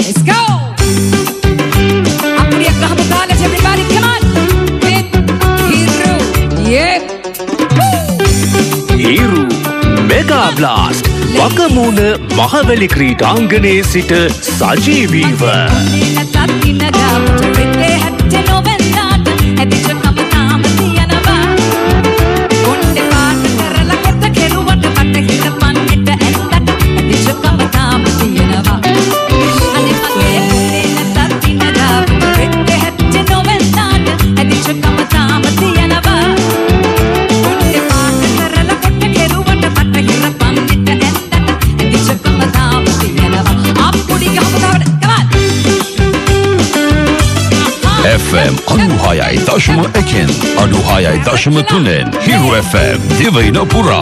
Let's go. Appudiya kahamu college everybody come on. With Hero. Yeah. Hero Mega Blast. වගමුණ Mahaweli ක්‍රීඩාංගණයේ සිට සජීවීව FM 96.1 96.3 Hero FM දිවයින පුරා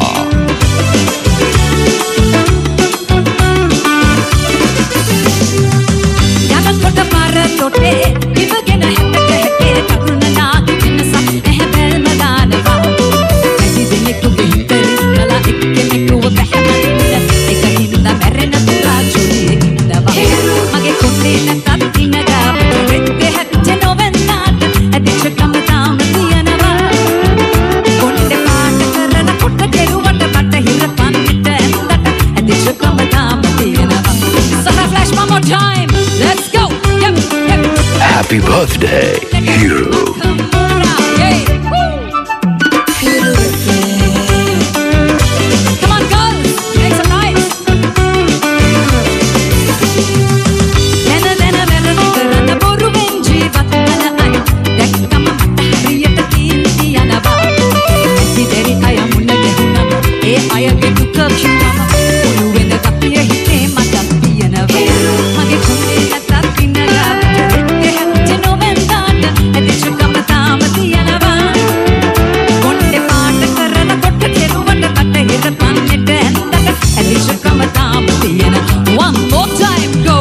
යනකොට පාර තොටේ ඉවගෙන හැටක හැටේ කරුණා වෙනස නැහැ බැල්ම දානවා ඇති දෙනෙකුගේ හිතේ කලා එක්කෙනෙකුව බැහැමන්න එකකින්ද මැරෙන පුරා ජොලි ඉන්නවා මගේ කොටේ නැතත් ඉනගා රෙද්දේ හැටේ නොවෙන්නාට ඇදිච්ච කම තාම තියනවා කොණ්ඩේ පාට කරන කොට කෙරුවට බටහිර පන්විට ඇත්තට ඇදිච්ච කම තාම තියනවා So flash one more time let's go yep yep Happy birthday Hero Come on girls make some noise Lena merani karana boruwen jeevatana ay dakkama mata hariyata tiyanawa ඇති දෙරි අය මුණ ගැහුණම ඒ අයගේ දුක කිව්වම ඔළුවෙන් තපිය හිතේ මතක් තියනවා මගේ කොණ්ඩේ නැතත් ඉන්නලා රෙද්දේ හැටේ නොවෙන්දාට ඇදිච්ච කම තාම තියනවා කොණ්ඩේ පාට කරන කොට කෙරුවට බටහිර පන්නෙට ඇත්තට ඇදිච්ච කම තාම තියනවා one more time go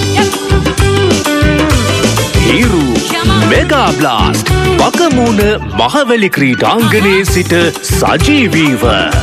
Hero Mega Blast වගමුණ Mahaweli ක්‍රීඩාංගණයේ සිට සජීවීව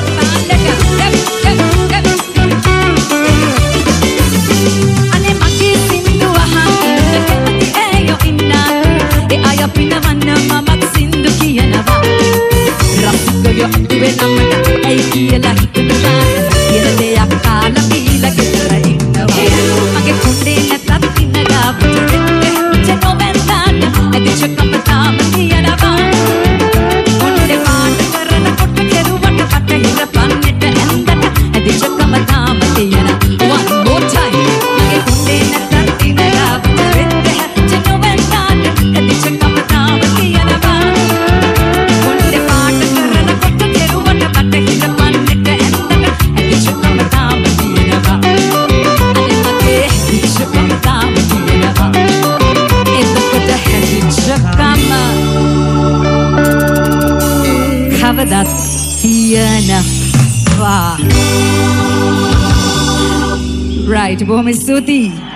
අනේ මගේ සින්දු අහන්න කැමති ඇයෝ ඉන්නා ඒ අය පිනවන්න මමත් සින්දු කියනවා රසිකයෝ අතුවේ නමට ඇයි කියලා හිතනවා කියන දෙයක් කාලා බීලා ගෙදර ඉන්නවා මගේ කොණ්ඩේ නැතත් ඉන්නලා පුතේ නොවෙන්දාට ඇදිච්ච කම තාම තියනවා කොණ්ඩේ පාට කරන කොට කෙරුවට බටහිර පන්නෙට ඇත්තට ඇදිච්ච කම තාම තියනවා one more time මගේ කොණ්ඩේ නැතත් ඉන්නලා රෙද්දේ හැටේ නොවෙන්දාට ඇදිච්ච කම තාම තියනවා කොණ්ඩේ පාට කරන කොට කෙරුවට බටහිර පන්නෙට ඇත්තට ඇදිච්ච කම තාම තියනවා අනේ මගේ ඇදිච්ච කම තාම තියනවා එතකොට හැදිච්ච කම කවදත් තියනවා right බොහොම ස්තුතියි